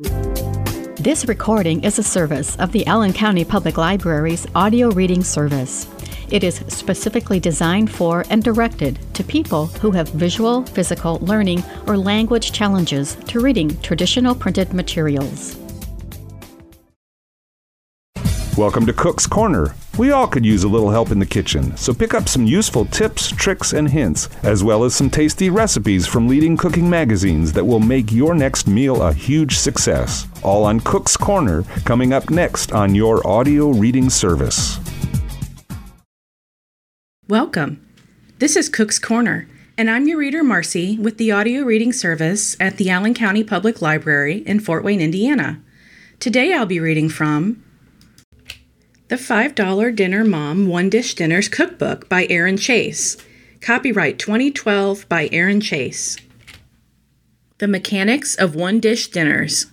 This recording is a service of the Allen County Public Library's audio reading service. It is specifically designed for and directed to people who have visual, physical, learning, or language challenges to reading traditional printed materials. Welcome to Cook's Corner. We all could use a little help in the kitchen, so pick up some useful tips, tricks, and hints, as well as some tasty recipes from leading cooking magazines that will make your next meal a huge success. All on Cook's Corner, coming up next on your audio reading service. Welcome. This is Cook's Corner, and I'm your reader, Marcy, with the audio reading service at the Allen County Public Library in Fort Wayne, Indiana. Today I'll be reading from The $5 Dinner Mom One-Dish Dinners Cookbook by Erin Chase. Copyright 2012 by Erin Chase. The Mechanics of One-Dish Dinners.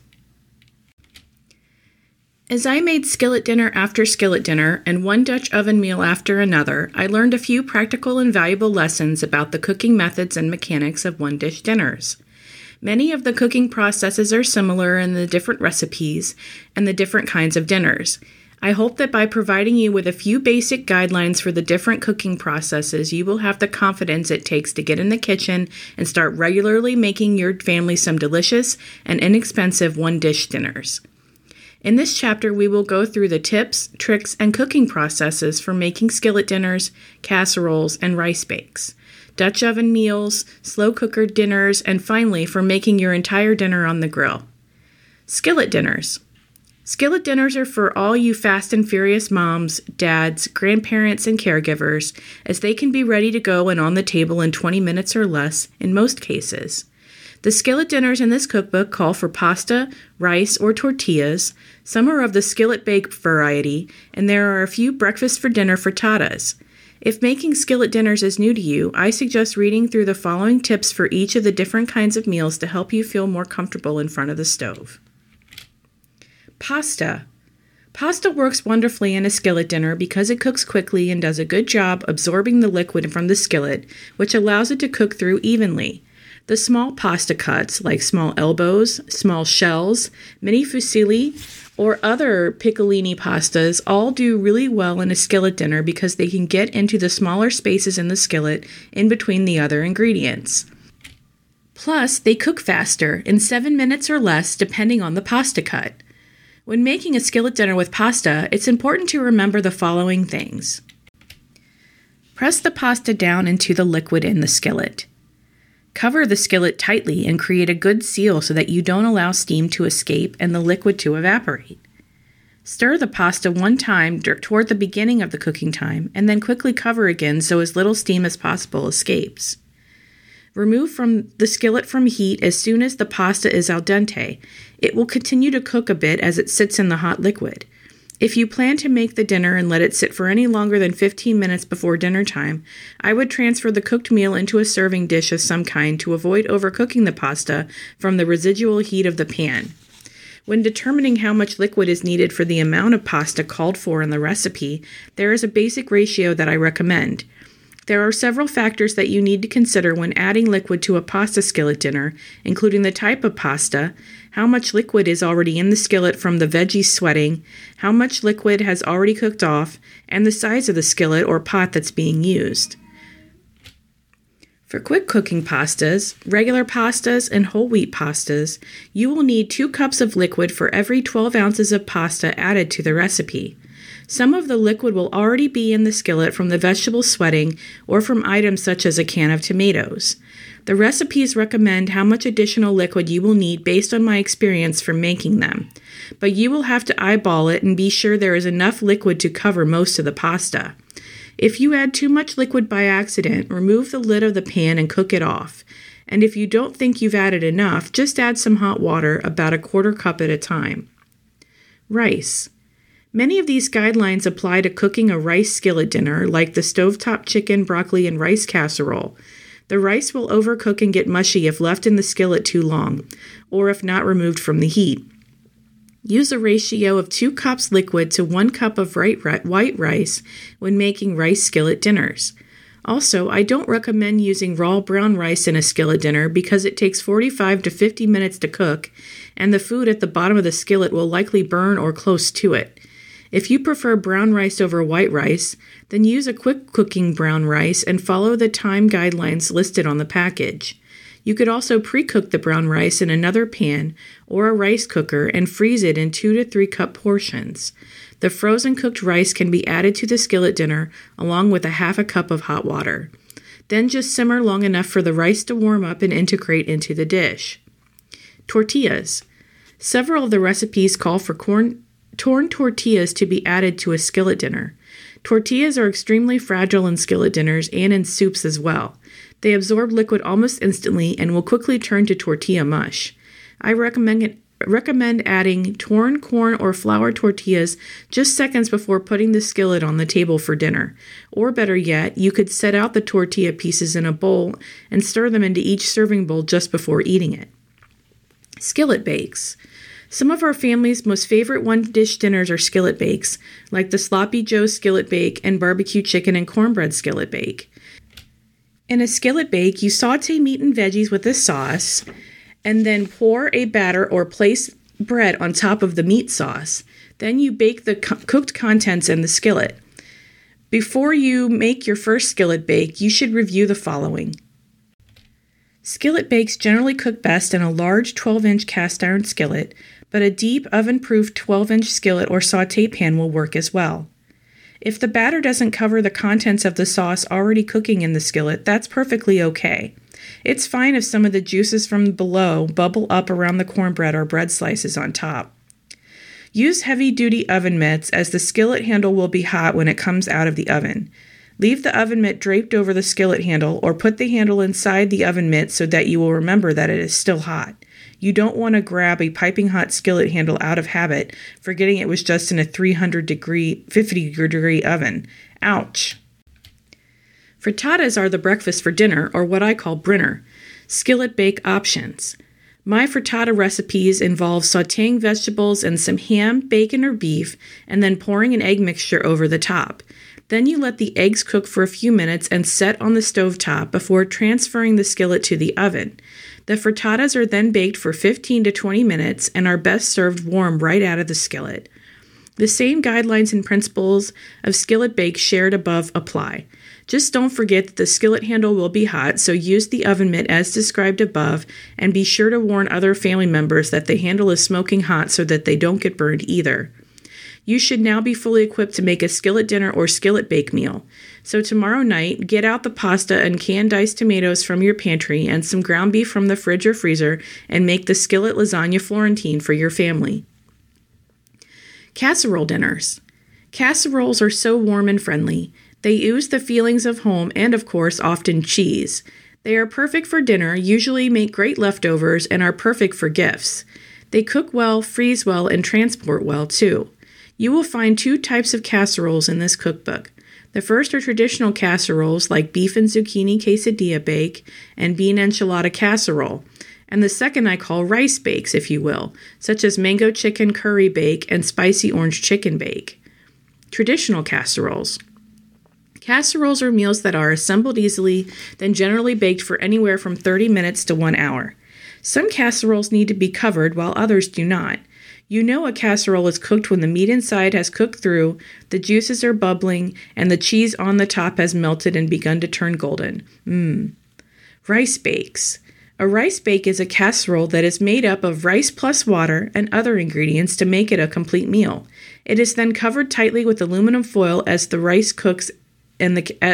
As I made skillet dinner after skillet dinner and one Dutch oven meal after another, I learned a few practical and valuable lessons about the cooking methods and mechanics of one-dish dinners. Many of the cooking processes are similar in the different recipes and the different kinds of dinners. I hope that by providing you with a few basic guidelines for the different cooking processes, you will have the confidence it takes to get in the kitchen and start regularly making your family some delicious and inexpensive one-dish dinners. In this chapter, we will go through the tips, tricks, and cooking processes for making skillet dinners, casseroles, and rice bakes, Dutch oven meals, slow cooker dinners, and finally, for making your entire dinner on the grill. Skillet dinners. Skillet dinners are for all you fast and furious moms, dads, grandparents, and caregivers, as they can be ready to go and on the table in 20 minutes or less in most cases. The skillet dinners in this cookbook call for pasta, rice, or tortillas. Some are of the skillet bake variety, and there are a few breakfast for dinner frittatas. If making skillet dinners is new to you, I suggest reading through the following tips for each of the different kinds of meals to help you feel more comfortable in front of the stove. Pasta. Pasta works wonderfully in a skillet dinner because it cooks quickly and does a good job absorbing the liquid from the skillet, which allows it to cook through evenly. The small pasta cuts, like small elbows, small shells, mini fusilli, or other piccolini pastas, all do really well in a skillet dinner because they can get into the smaller spaces in the skillet in between the other ingredients. Plus, they cook faster, in 7 minutes or less, depending on the pasta cut. When making a skillet dinner with pasta, it's important to remember the following things. Press the pasta down into the liquid in the skillet. Cover the skillet tightly and create a good seal so that you don't allow steam to escape and the liquid to evaporate. Stir the pasta one time toward the beginning of the cooking time and then quickly cover again so as little steam as possible escapes. Remove from the skillet from heat as soon as the pasta is al dente. It will continue to cook a bit as it sits in the hot liquid. If you plan to make the dinner and let it sit for any longer than 15 minutes before dinner time, I would transfer the cooked meal into a serving dish of some kind to avoid overcooking the pasta from the residual heat of the pan. When determining how much liquid is needed for the amount of pasta called for in the recipe, there is a basic ratio that I recommend. There are several factors that you need to consider when adding liquid to a pasta skillet dinner, including the type of pasta, how much liquid is already in the skillet from the veggies sweating, how much liquid has already cooked off, and the size of the skillet or pot that's being used. For quick cooking pastas, regular pastas, and whole wheat pastas, you will need 2 cups of liquid for every 12 ounces of pasta added to the recipe. Some of the liquid will already be in the skillet from the vegetable sweating or from items such as a can of tomatoes. The recipes recommend how much additional liquid you will need based on my experience from making them, but you will have to eyeball it and be sure there is enough liquid to cover most of the pasta. If you add too much liquid by accident, remove the lid of the pan and cook it off. And if you don't think you've added enough, just add some hot water, about 1/4 cup at a time. Rice. Many of these guidelines apply to cooking a rice skillet dinner, like the stovetop chicken, broccoli, and rice casserole. The rice will overcook and get mushy if left in the skillet too long, or if not removed from the heat. Use a ratio of 2 cups liquid to 1 cup of white rice when making rice skillet dinners. Also, I don't recommend using raw brown rice in a skillet dinner because it takes 45 to 50 minutes to cook, and the food at the bottom of the skillet will likely burn or close to it. If you prefer brown rice over white rice, then use a quick cooking brown rice and follow the time guidelines listed on the package. You could also pre-cook the brown rice in another pan or a rice cooker and freeze it in 2 to 3 cup portions. The frozen cooked rice can be added to the skillet dinner along with a half a cup of hot water. Then just simmer long enough for the rice to warm up and integrate into the dish. Tortillas. Several of the recipes call for torn tortillas to be added to a skillet dinner. Tortillas are extremely fragile in skillet dinners and in soups as well. They absorb liquid almost instantly and will quickly turn to tortilla mush. I recommend adding torn corn or flour tortillas just seconds before putting the skillet on the table for dinner. Or better yet, you could set out the tortilla pieces in a bowl and stir them into each serving bowl just before eating it. Skillet bakes. Some of our family's most favorite one-dish dinners are skillet bakes, like the Sloppy Joe skillet bake and barbecue chicken and cornbread skillet bake. In a skillet bake, you saute meat and veggies with a sauce, and then pour a batter or place bread on top of the meat sauce. Then you bake the cooked contents in the skillet. Before you make your first skillet bake, you should review the following. Skillet bakes generally cook best in a large 12-inch cast iron skillet, but a deep oven-proof 12-inch skillet or sauté pan will work as well. If the batter doesn't cover the contents of the sauce already cooking in the skillet, that's perfectly okay. It's fine if some of the juices from below bubble up around the cornbread or bread slices on top. Use heavy-duty oven mitts as the skillet handle will be hot when it comes out of the oven. Leave the oven mitt draped over the skillet handle or put the handle inside the oven mitt so that you will remember that it is still hot. You don't want to grab a piping hot skillet handle out of habit, forgetting it was just in a 50-degree oven. Ouch! Frittatas are the breakfast for dinner, or what I call brinner, skillet bake options. My frittata recipes involve sautéing vegetables and some ham, bacon, or beef, and then pouring an egg mixture over the top. Then you let the eggs cook for a few minutes and set on the stovetop before transferring the skillet to the oven. The frittatas are then baked for 15 to 20 minutes and are best served warm right out of the skillet. The same guidelines and principles of skillet bake shared above apply. Just don't forget that the skillet handle will be hot, so use the oven mitt as described above, and be sure to warn other family members that the handle is smoking hot so that they don't get burned either. You should now be fully equipped to make a skillet dinner or skillet bake meal. So tomorrow night, get out the pasta and canned diced tomatoes from your pantry and some ground beef from the fridge or freezer and make the skillet lasagna Florentine for your family. Casserole dinners. Casseroles are so warm and friendly. They ooze the feelings of home and, of course, often cheese. They are perfect for dinner, usually make great leftovers, and are perfect for gifts. They cook well, freeze well, and transport well, too. You will find 2 types of casseroles in this cookbook. The first are traditional casseroles like beef and zucchini quesadilla bake and bean enchilada casserole. And the second I call rice bakes, if you will, such as mango chicken curry bake and spicy orange chicken bake. Traditional casseroles. Casseroles are meals that are assembled easily, then generally baked for anywhere from 30 minutes to 1 hour. Some casseroles need to be covered while others do not. You know a casserole is cooked when the meat inside has cooked through, the juices are bubbling, and the cheese on the top has melted and begun to turn golden. Rice bakes. A rice bake is a casserole that is made up of rice plus water and other ingredients to make it a complete meal. It is then covered tightly with aluminum foil as the rice cooks as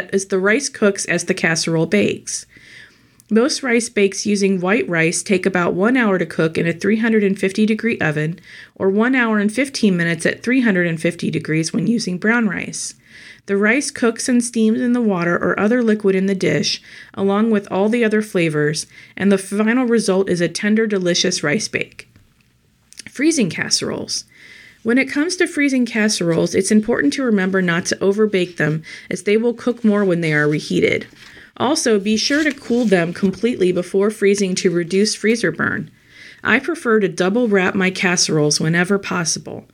the casserole bakes. Most rice bakes using white rice take about 1 hour to cook in a 350-degree oven, or 1 hour and 15 minutes at 350 degrees when using brown rice. The rice cooks and steams in the water or other liquid in the dish, along with all the other flavors, and the final result is a tender, delicious rice bake. Freezing casseroles. When it comes to freezing casseroles, it's important to remember not to overbake them, as they will cook more when they are reheated. Also, be sure to cool them completely before freezing to reduce freezer burn. I prefer to double wrap my casseroles whenever possible.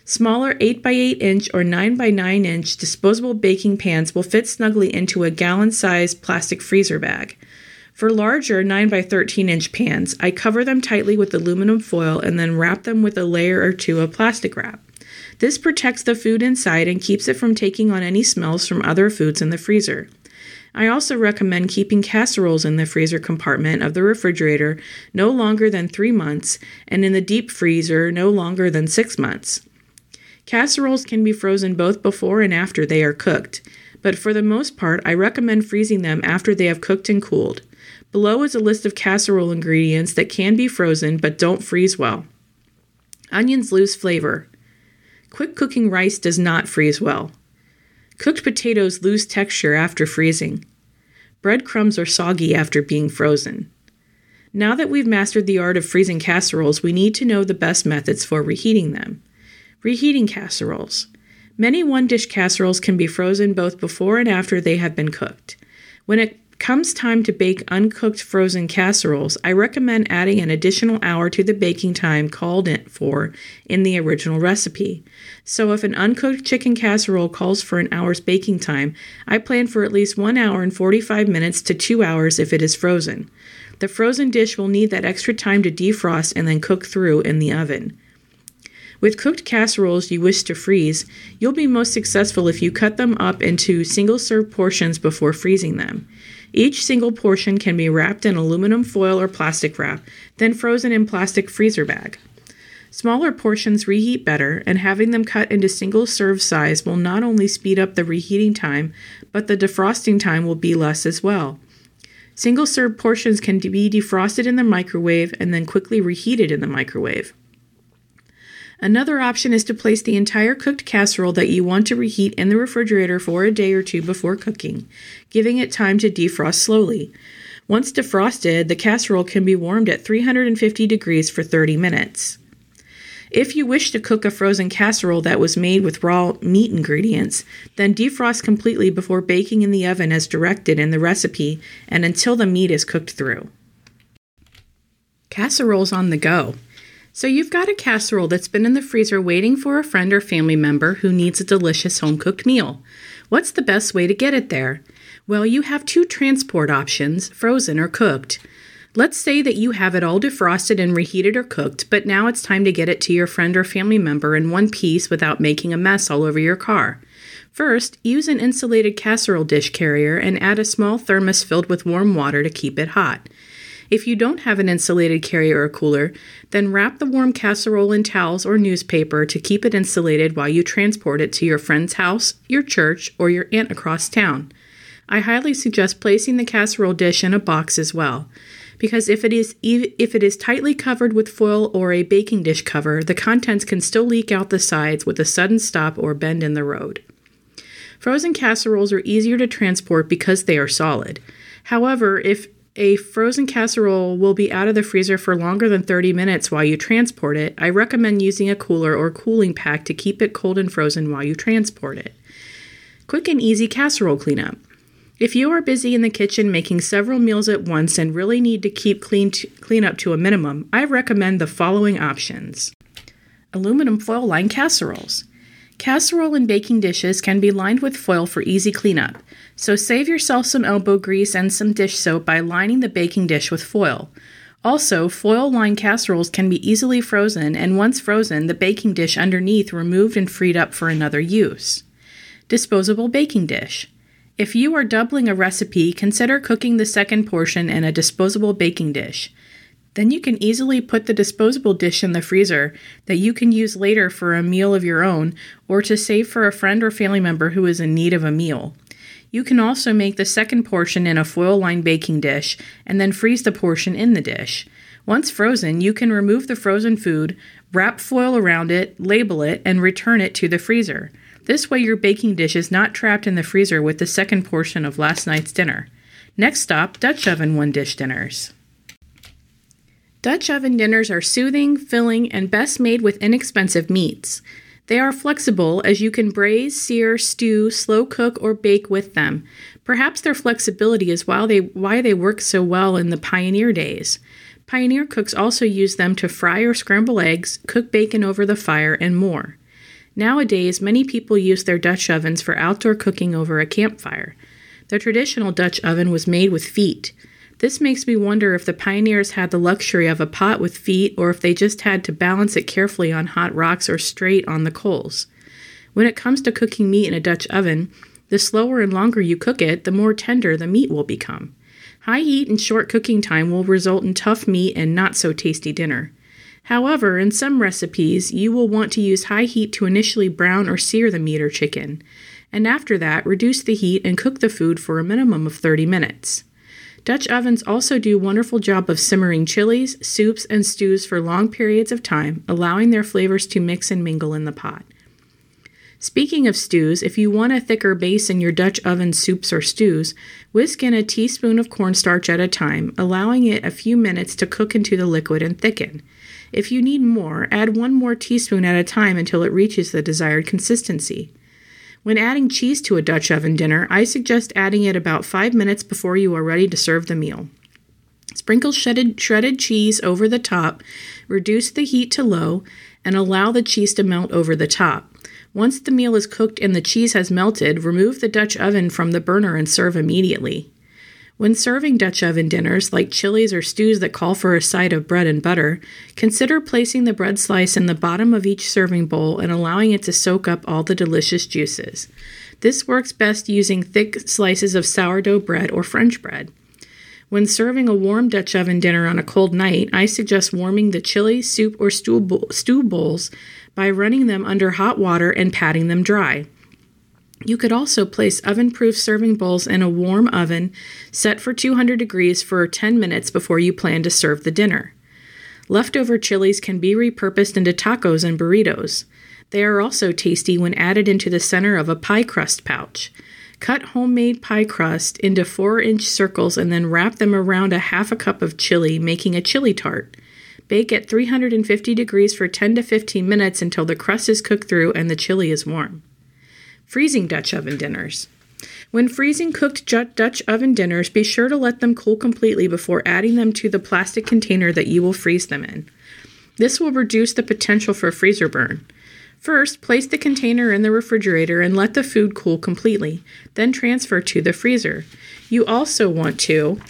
Smaller 8x8 inch or 9x9 inch disposable baking pans will fit snugly into a gallon-sized plastic freezer bag. For larger 9x13 inch pans, I cover them tightly with aluminum foil and then wrap them with a layer or two of plastic wrap. This protects the food inside and keeps it from taking on any smells from other foods in the freezer. I also recommend keeping casseroles in the freezer compartment of the refrigerator no longer than 3 months and in the deep freezer no longer than 6 months. Casseroles can be frozen both before and after they are cooked, but for the most part, I recommend freezing them after they have cooked and cooled. Below is a list of casserole ingredients that can be frozen but don't freeze well. Onions lose flavor. Quick cooking rice does not freeze well. Cooked potatoes lose texture after freezing. Breadcrumbs are soggy after being frozen. Now that we've mastered the art of freezing casseroles, we need to know the best methods for reheating them. Reheating casseroles. Many one-dish casseroles can be frozen both before and after they have been cooked. When it comes time to bake uncooked frozen casseroles, I recommend adding an additional hour to the baking time called for in the original recipe. So if an uncooked chicken casserole calls for an hour's baking time, I plan for at least 1 hour and 45 minutes to 2 hours if it is frozen. The frozen dish will need that extra time to defrost and then cook through in the oven. With cooked casseroles you wish to freeze, you'll be most successful if you cut them up into single-serve portions before freezing them. Each single portion can be wrapped in aluminum foil or plastic wrap, then frozen in plastic freezer bag. Smaller portions reheat better, and having them cut into single-serve size will not only speed up the reheating time, but the defrosting time will be less as well. Single-serve portions can be defrosted in the microwave and then quickly reheated in the microwave. Another option is to place the entire cooked casserole that you want to reheat in the refrigerator for a day or two before cooking, giving it time to defrost slowly. Once defrosted, the casserole can be warmed at 350 degrees for 30 minutes. If you wish to cook a frozen casserole that was made with raw meat ingredients, then defrost completely before baking in the oven as directed in the recipe and until the meat is cooked through. Casseroles on the go. So you've got a casserole that's been in the freezer waiting for a friend or family member who needs a delicious home-cooked meal. What's the best way to get it there? Well, you have 2 transport options, frozen or cooked. Let's say that you have it all defrosted and reheated or cooked, but now it's time to get it to your friend or family member in one piece without making a mess all over your car. First, use an insulated casserole dish carrier and add a small thermos filled with warm water to keep it hot. If you don't have an insulated carrier or cooler, then wrap the warm casserole in towels or newspaper to keep it insulated while you transport it to your friend's house, your church, or your aunt across town. I highly suggest placing the casserole dish in a box as well, because if it is tightly covered with foil or a baking dish cover, the contents can still leak out the sides with a sudden stop or bend in the road. Frozen casseroles are easier to transport because they are solid. However, if a frozen casserole will be out of the freezer for longer than 30 minutes while you transport it, I recommend using a cooler or cooling pack to keep it cold and frozen while you transport it. Quick and easy casserole cleanup. If you are busy in the kitchen making several meals at once and really need to keep cleanup to a minimum, I recommend the following options. Aluminum foil lined casseroles. Casserole and baking dishes can be lined with foil for easy cleanup, so save yourself some elbow grease and some dish soap by lining the baking dish with foil. Also, foil-lined casseroles can be easily frozen, and once frozen, the baking dish underneath removed and freed up for another use. Disposable baking dish. If you are doubling a recipe, consider cooking the second portion in a disposable baking dish. Then you can easily put the disposable dish in the freezer that you can use later for a meal of your own or to save for a friend or family member who is in need of a meal. You can also make the second portion in a foil-lined baking dish and then freeze the portion in the dish. Once frozen, you can remove the frozen food, wrap foil around it, label it, and return it to the freezer. This way your baking dish is not trapped in the freezer with the second portion of last night's dinner. Next stop, Dutch oven one-dish dinners. Dutch oven dinners are soothing, filling, and best made with inexpensive meats. They are flexible as you can braise, sear, stew, slow cook, or bake with them. Perhaps their flexibility is why they work so well in the pioneer days. Pioneer cooks also use them to fry or scramble eggs, cook bacon over the fire, and more. Nowadays, many people use their Dutch ovens for outdoor cooking over a campfire. The traditional Dutch oven was made with feet. This makes me wonder if the pioneers had the luxury of a pot with feet or if they just had to balance it carefully on hot rocks or straight on the coals. When it comes to cooking meat in a Dutch oven, the slower and longer you cook it, the more tender the meat will become. High heat and short cooking time will result in tough meat and not so tasty dinner. However, in some recipes, you will want to use high heat to initially brown or sear the meat or chicken, and after that, reduce the heat and cook the food for a minimum of 30 minutes. Dutch ovens also do a wonderful job of simmering chilies, soups, and stews for long periods of time, allowing their flavors to mix and mingle in the pot. Speaking of stews, if you want a thicker base in your Dutch oven soups or stews, whisk in a teaspoon of cornstarch at a time, allowing it a few minutes to cook into the liquid and thicken. If you need more, add 1 more teaspoon at a time until it reaches the desired consistency. When adding cheese to a Dutch oven dinner, I suggest adding it about 5 minutes before you are ready to serve the meal. Sprinkle shredded cheese over the top, reduce the heat to low, and allow the cheese to melt over the top. Once the meal is cooked and the cheese has melted, remove the Dutch oven from the burner and serve immediately. When serving Dutch oven dinners, like chilies or stews that call for a side of bread and butter, consider placing the bread slice in the bottom of each serving bowl and allowing it to soak up all the delicious juices. This works best using thick slices of sourdough bread or French bread. When serving a warm Dutch oven dinner on a cold night, I suggest warming the chili, soup, or stew bowls by running them under hot water and patting them dry. You could also place oven-proof serving bowls in a warm oven set for 200 degrees for 10 minutes before you plan to serve the dinner. Leftover chilies can be repurposed into tacos and burritos. They are also tasty when added into the center of a pie crust pouch. Cut homemade pie crust into 4-inch circles and then wrap them around a half a cup of chili, making a chili tart. Bake at 350 degrees for 10 to 15 minutes until the crust is cooked through and the chili is warm. Freezing Dutch oven dinners. When freezing cooked Dutch oven dinners, be sure to let them cool completely before adding them to the plastic container that you will freeze them in. This will reduce the potential for freezer burn. First, place the container in the refrigerator and let the food cool completely, then transfer to the freezer. You also want to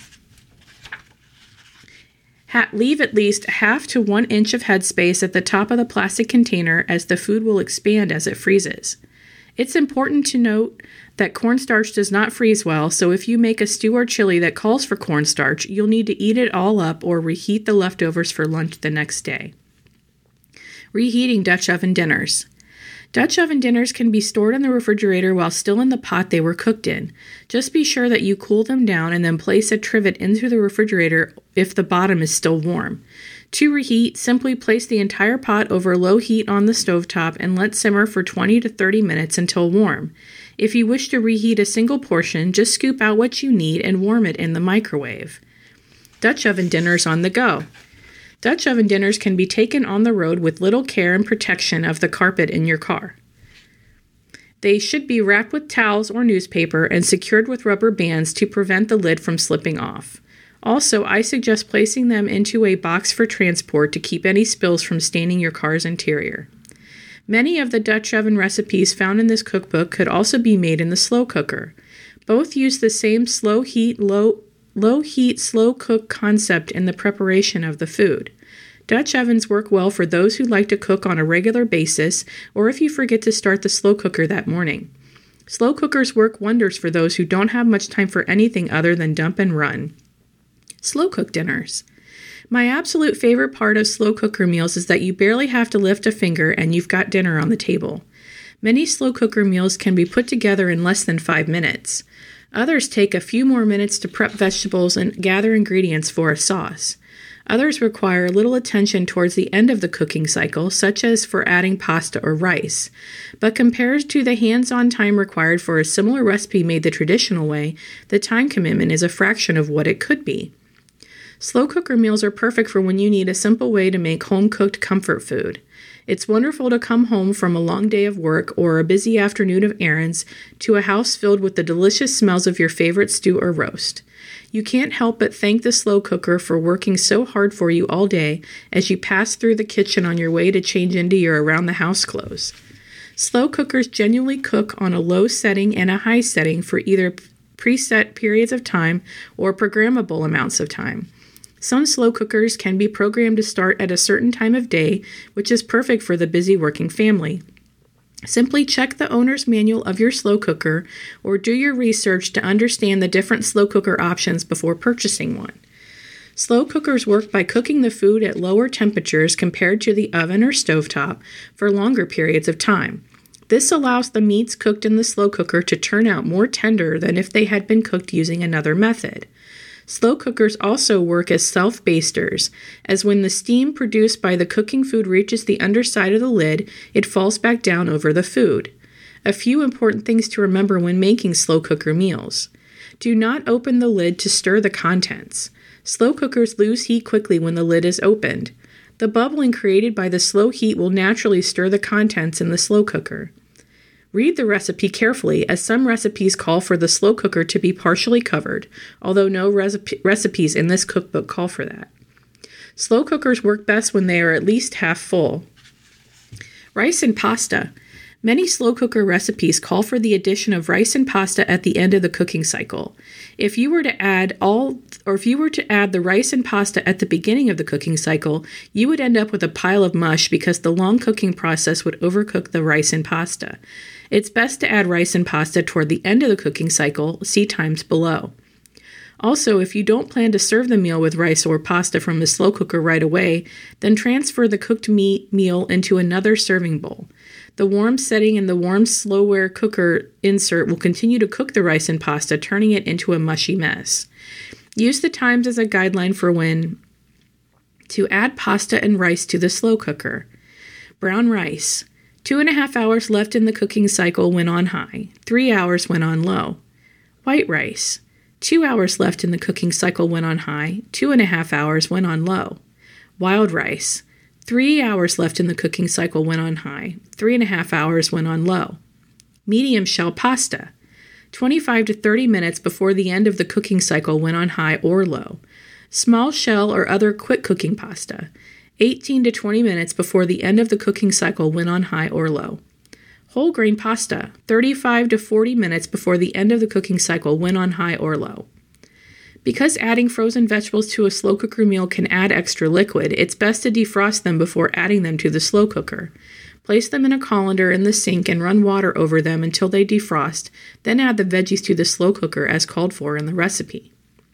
leave at least 1/2 to 1 inch of headspace at the top of the plastic container as the food will expand as it freezes. It's important to note that cornstarch does not freeze well, so if you make a stew or chili that calls for cornstarch, you'll need to eat it all up or reheat the leftovers for lunch the next day. Reheating Dutch oven dinners. Dutch oven dinners can be stored in the refrigerator while still in the pot they were cooked in. Just be sure that you cool them down and then place a trivet into the refrigerator if the bottom is still warm. To reheat, simply place the entire pot over low heat on the stovetop and let simmer for 20 to 30 minutes until warm. If you wish to reheat a single portion, just scoop out what you need and warm it in the microwave. Dutch oven dinners on the go. Dutch oven dinners can be taken on the road with little care and protection of the carpet in your car. They should be wrapped with towels or newspaper and secured with rubber bands to prevent the lid from slipping off. Also, I suggest placing them into a box for transport to keep any spills from staining your car's interior. Many of the Dutch oven recipes found in this cookbook could also be made in the slow cooker. Both use the same slow heat, slow cook concept in the preparation of the food. Dutch ovens work well for those who like to cook on a regular basis or if you forget to start the slow cooker that morning. Slow cookers work wonders for those who don't have much time for anything other than dump and run. Slow cook dinners. My absolute favorite part of slow cooker meals is that you barely have to lift a finger and you've got dinner on the table. Many slow cooker meals can be put together in less than 5 minutes. Others take a few more minutes to prep vegetables and gather ingredients for a sauce. Others require a little attention towards the end of the cooking cycle, such as for adding pasta or rice. But compared to the hands-on time required for a similar recipe made the traditional way, the time commitment is a fraction of what it could be. Slow cooker meals are perfect for when you need a simple way to make home-cooked comfort food. It's wonderful to come home from a long day of work or a busy afternoon of errands to a house filled with the delicious smells of your favorite stew or roast. You can't help but thank the slow cooker for working so hard for you all day as you pass through the kitchen on your way to change into your around-the-house clothes. Slow cookers genuinely cook on a low setting and a high setting for either preset periods of time or programmable amounts of time. Some slow cookers can be programmed to start at a certain time of day, which is perfect for the busy working family. Simply check the owner's manual of your slow cooker or do your research to understand the different slow cooker options before purchasing one. Slow cookers work by cooking the food at lower temperatures compared to the oven or stovetop for longer periods of time. This allows the meats cooked in the slow cooker to turn out more tender than if they had been cooked using another method. Slow cookers also work as self-basters, as when the steam produced by the cooking food reaches the underside of the lid, it falls back down over the food. A few important things to remember when making slow cooker meals. Do not open the lid to stir the contents. Slow cookers lose heat quickly when the lid is opened. The bubbling created by the slow heat will naturally stir the contents in the slow cooker. Read the recipe carefully, as some recipes call for the slow cooker to be partially covered, although no recipes in this cookbook call for that. Slow cookers work best when they are at least half full. Rice and pasta. Many slow cooker recipes call for the addition of rice and pasta at the end of the cooking cycle. If you were to add the rice and pasta at the beginning of the cooking cycle, you would end up with a pile of mush because the long cooking process would overcook the rice and pasta. It's best to add rice and pasta toward the end of the cooking cycle, see times below. Also, if you don't plan to serve the meal with rice or pasta from the slow cooker right away, then transfer the cooked meal into another serving bowl. The warm setting in the warm slowware cooker insert will continue to cook the rice and pasta, turning it into a mushy mess. Use the times as a guideline for when to add pasta and rice to the slow cooker. Brown rice. 2.5 hours left in the cooking cycle when on high, 3 hours when on low. White rice. 2 hours left in the cooking cycle when on high, 2.5 hours when on low. Wild rice. 3 hours left in the cooking cycle when on high, 3.5 hours when on low. Medium shell pasta. 25 to 30 minutes before the end of the cooking cycle when on high or low. Small shell or other quick cooking pasta. 18 to 20 minutes before the end of the cooking cycle when on high or low. Whole grain pasta. 35 to 40 minutes before the end of the cooking cycle when on high or low. Because adding frozen vegetables to a slow cooker meal can add extra liquid, it's best to defrost them before adding them to the slow cooker. Place them in a colander in the sink and run water over them until they defrost, then add the veggies to the slow cooker as called for in the recipe.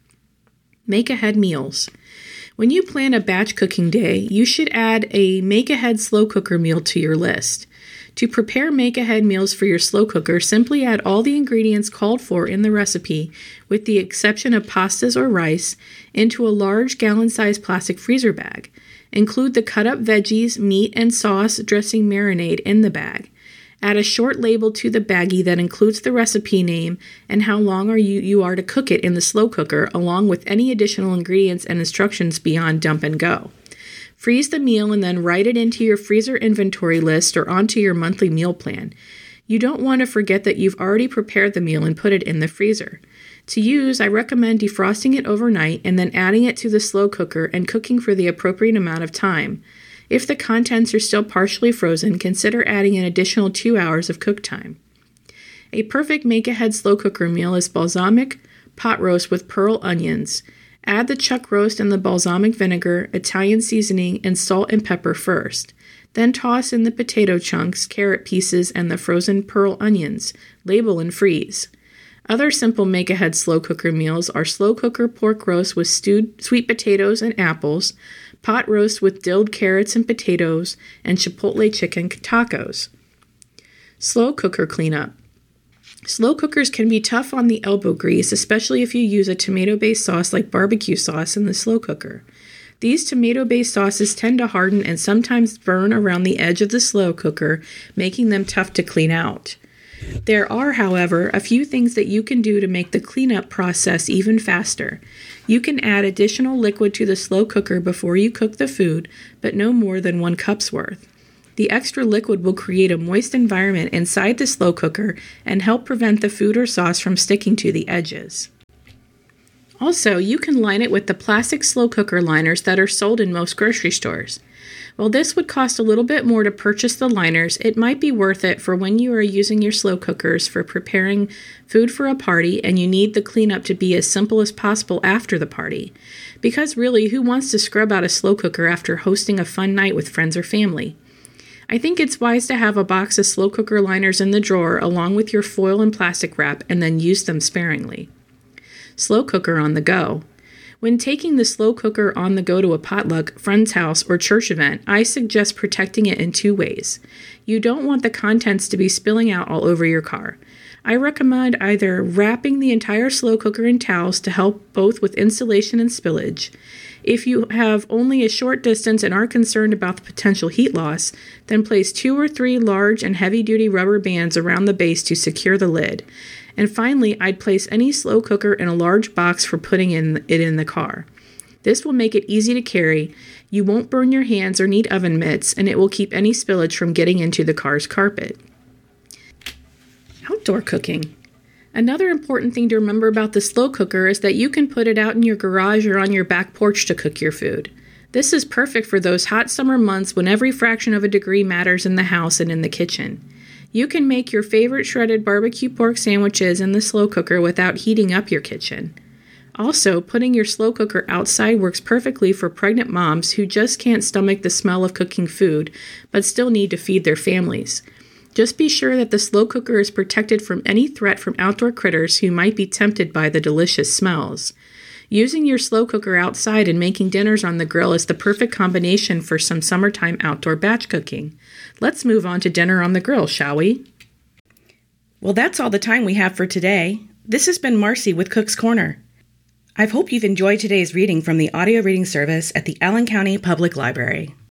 Make-ahead meals. When you plan a batch cooking day, you should add a make-ahead slow cooker meal to your list. To prepare make-ahead meals for your slow cooker, simply add all the ingredients called for in the recipe, with the exception of pastas or rice, into a large gallon-sized plastic freezer bag. Include the cut-up veggies, meat, and sauce, dressing, marinade in the bag. Add a short label to the baggie that includes the recipe name and how long you are to cook it in the slow cooker, along with any additional ingredients and instructions beyond dump and go. Freeze the meal and then write it into your freezer inventory list or onto your monthly meal plan. You don't want to forget that you've already prepared the meal and put it in the freezer. To use, I recommend defrosting it overnight and then adding it to the slow cooker and cooking for the appropriate amount of time. If the contents are still partially frozen, consider adding an additional 2 hours of cook time. A perfect make-ahead slow cooker meal is balsamic pot roast with pearl onions. Add the chuck roast and the balsamic vinegar, Italian seasoning, and salt and pepper first. Then toss in the potato chunks, carrot pieces, and the frozen pearl onions. Label and freeze. Other simple make-ahead slow cooker meals are slow cooker pork roast with stewed sweet potatoes and apples, pot roast with dilled carrots and potatoes, and chipotle chicken tacos. Slow cooker cleanup. Slow cookers can be tough on the elbow grease, especially if you use a tomato-based sauce like barbecue sauce in the slow cooker. These tomato-based sauces tend to harden and sometimes burn around the edge of the slow cooker, making them tough to clean out. There are, however, a few things that you can do to make the cleanup process even faster. You can add additional liquid to the slow cooker before you cook the food, but no more than 1 cup's worth. The extra liquid will create a moist environment inside the slow cooker and help prevent the food or sauce from sticking to the edges. Also, you can line it with the plastic slow cooker liners that are sold in most grocery stores. While this would cost a little bit more to purchase the liners, it might be worth it for when you are using your slow cookers for preparing food for a party and you need the cleanup to be as simple as possible after the party. Because really, who wants to scrub out a slow cooker after hosting a fun night with friends or family? I think it's wise to have a box of slow cooker liners in the drawer along with your foil and plastic wrap and then use them sparingly. Slow cooker on the go. When taking the slow cooker on the go to a potluck, friend's house, or church event, I suggest protecting it in 2 ways. You don't want the contents to be spilling out all over your car. I recommend either wrapping the entire slow cooker in towels to help both with installation and spillage. If you have only a short distance and are concerned about the potential heat loss, then place 2 or 3 large and heavy-duty rubber bands around the base to secure the lid. And finally, I'd place any slow cooker in a large box for putting it in the car. This will make it easy to carry, you won't burn your hands or need oven mitts, and it will keep any spillage from getting into the car's carpet. Outdoor cooking. Another important thing to remember about the slow cooker is that you can put it out in your garage or on your back porch to cook your food. This is perfect for those hot summer months when every fraction of a degree matters in the house and in the kitchen. You can make your favorite shredded barbecue pork sandwiches in the slow cooker without heating up your kitchen. Also, putting your slow cooker outside works perfectly for pregnant moms who just can't stomach the smell of cooking food, but still need to feed their families. Just be sure that the slow cooker is protected from any threat from outdoor critters who might be tempted by the delicious smells. Using your slow cooker outside and making dinners on the grill is the perfect combination for some summertime outdoor batch cooking. Let's move on to dinner on the grill, shall we? Well, that's all the time we have for today. This has been Marcy with Cook's Corner. I hope you've enjoyed today's reading from the audio reading service at the Allen County Public Library.